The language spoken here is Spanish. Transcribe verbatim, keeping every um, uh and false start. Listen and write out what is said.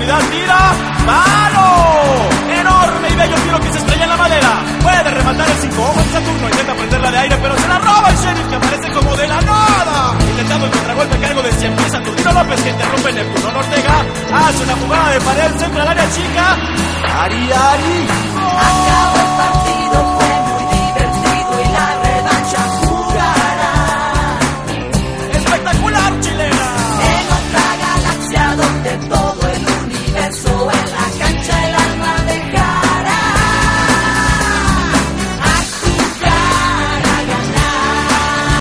profundidad, tira, ¡mano! Enorme y bello tiro que se estrella en la madera. Puede rematar el cinco ojos de Saturno, intenta prenderla de aire, pero se la roba el Sheriff, que aparece como de la nada. Intentando el contragolpe, cargo de cien pies, Saturnino López, que interrumpe Neptuno Ortega. Hace una jugada de pared, centra al área chica. Ari, Ari. Acabó el partido.